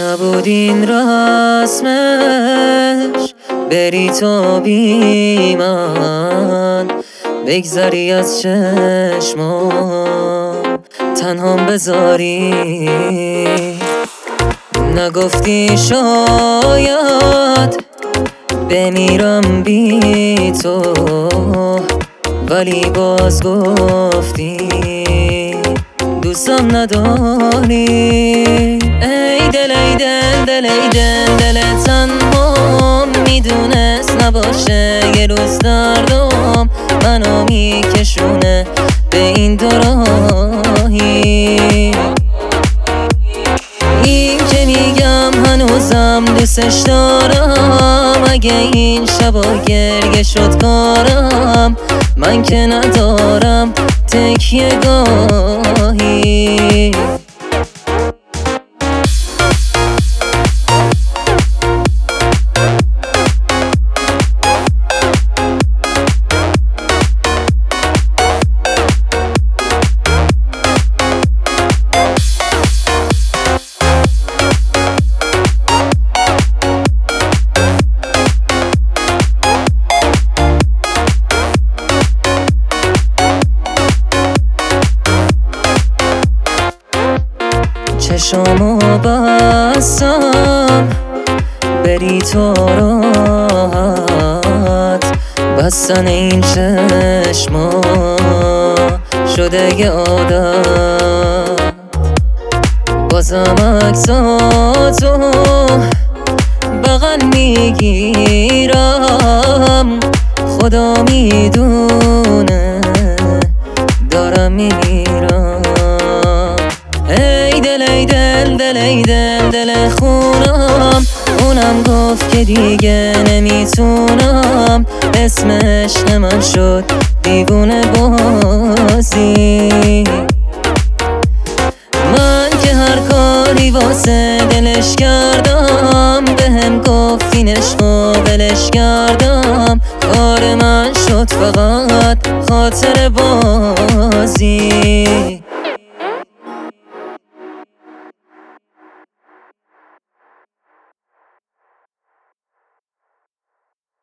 نبود این رسمش، بری تو بی من، بگذری از چشمام، تنهام بذاری. نگفتی شاید بمیرم بی تو، ولی باز گفتی دوستم نداری. ای دل ای دل دل ای دل دل تنها میدونست نباشه یه روز دردم منو میکشونه به این دوراهی. این که میگم هنوزم دوستش دارم، اگه این شبا گریه شد کارم، من که ندارم تکیه گاهی. چشامو بستم بری تو راحت، بستن این چشما شده یه عادت. بازم عکساتو بغل میگیرم، خدا میدونه دارم میمیرم. ای دل ای دل دل ای دل دل خونم، اونم گفت که دیگه نمیتونم، اسم عشق من شد دیوونه بازی. من که هر کاری واسه دلش کردم، بهم گفتین عشق و ولش کردم، کار من شد فقط خاطر بازی.